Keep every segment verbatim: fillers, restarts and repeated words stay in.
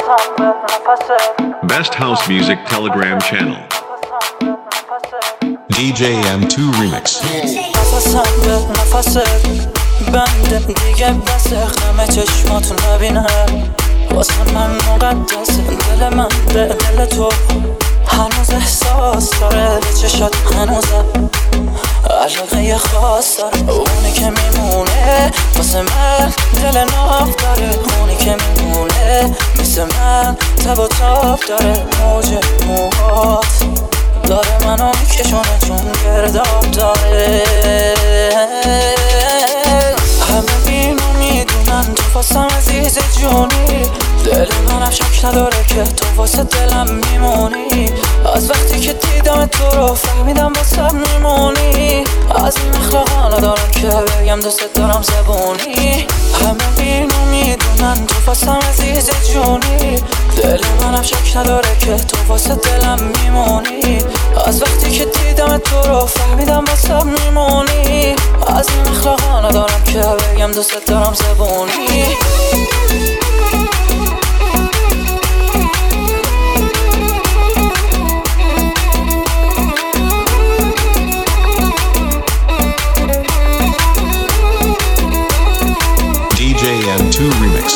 Best House Music Telegram channel. دی جی ام تو Remix. نفسم به نفست بنده دیگه بسه همه چشماتو نبینم واسه من مقدسه دل من به دل تو هنوز احساس داره به چشات هنوزم علاقه خاص داره اونی که میمونه واسه من دل ناف داره اونی که میمونه مثل من تب و تاب داره موج موهات داره منو میکشونه چون گرداب داره همه اینو میدونن تو واسم عزیز جونی دل منم شک نداره که تو واسه دلم میمونی از وقتی که دیدم تو رو فهمیدم واسم میمونی از این اخلاقا ندارم که بگم دوست دارم زبونی همه اینو میدونن تو واسم عزیز جونی دل منم شک نداره که تو واسه دلم میمونی از وقتی که دیدم تو رو فهمیدم واسم میمونی از این اخلاقا ندارم که بگم دوست دارم زبونی دی جی ام تو Remix.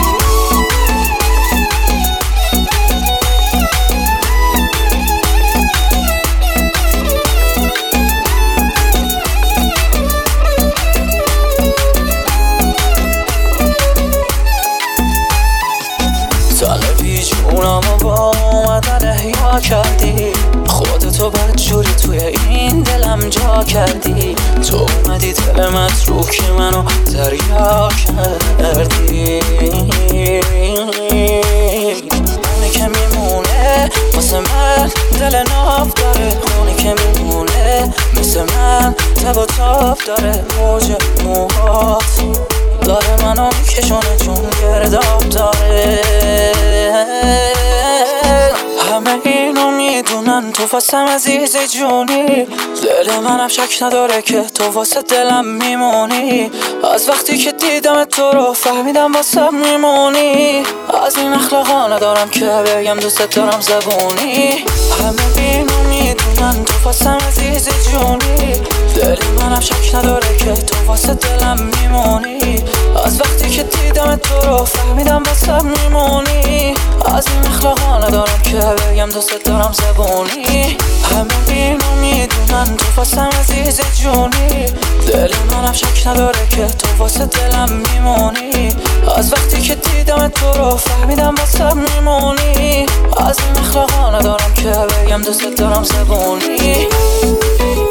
طلبی جونمو با اومدن احیا کردی خودتو بدجوری توی این دلم جا کردی تو اومدی دل متروک منو دریا کردی اونی که میمونه واسه من دل ناف داره اونی که میمونه مثل من تب و تاب داره موج موهات داره منو میکشونه چون گرداب داره همه اینو میدونن تو واسم عزیز جونی دل منم شک نداره که تو واسه دلم میمونی از وقتی که دیدم تو رو فهمیدم واسم میمونی از این اخلاقا ندارم که بگم دوست دارم زبونی همه اینو میدونن تو واسم عزیز جونی دل منم شک نداره که تو واسه دلم میمونی از وقتی که دیدم تو رو فهمیدم واسم میمونی از این اخلاقا ندارم که بگم دوست دارم زبونی همه اینو میدونن تو واسم عزیز جونی دل منم شک نداره که تو واسه دلم میمونی از وقتی که دیدم تو رو فهمیدم واسم میمونی از این اخلاقا ندارم که بگم دوست دارم زبونی